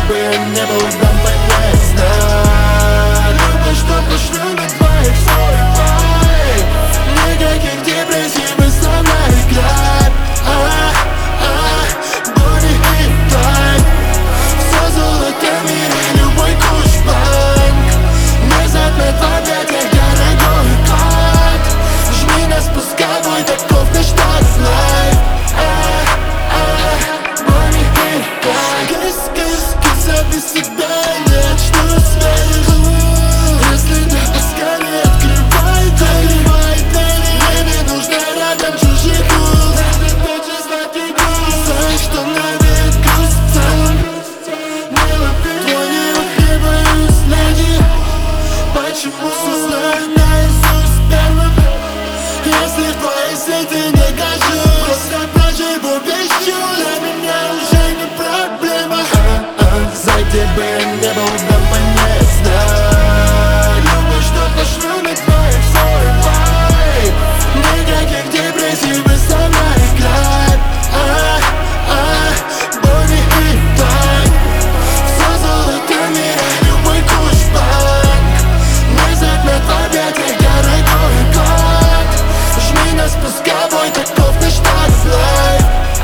бы я не был, дам понять знак. Любишь, что пошлю на твоих свой. Никаких депрессий, мы со мной играть. Боли и тайм. Все золото в мире, любой куш-банк. Внезапно в объятиях дорогой кот. Жми на спусковой, таков наш лайф. Боли и тайм. Кис, зови себя, я начну сверху. Если не поскорее, открывай двери. Мне не нужно рядом чужих уст. Знаешь, что навек грустно. Твой не боюсь, леди. Почему знаю наизусть первым? Если в твоей сети не кажусь, просто проживу без чувств. Для меня уже не проблема. Зайди бы я не был, дам понять знак. Любишь, что пошлю на твоих свой. Никаких депрессий, мы со мной играть. Боли и тайм. Все золото в мире, любой куш-банк. Внезапно в объятиях дорогой кот. Жми на спусковой, таков наш лайф.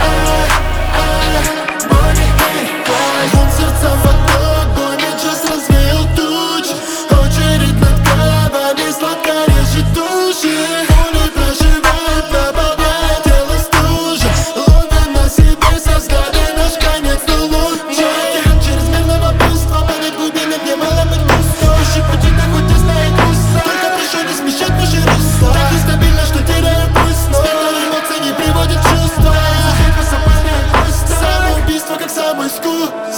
Боли и тайм. Двум сердцам в одно, бой джаз развеял тучи. Очередь над головами сладко режет души. Боли проживает, наполняет тело стужа. Ловим на себе со взгляда наш конец, но лучше. Чрезмерного буйства, понять глубины, где мало быть пусто. Ищи пути, так хоть и знает грустно. Только прошу не смещать наши русла. Так нестабильно, что теряю пульс. Спектр эмоций не приводит в чувства. Самоубийство, как самый искусство.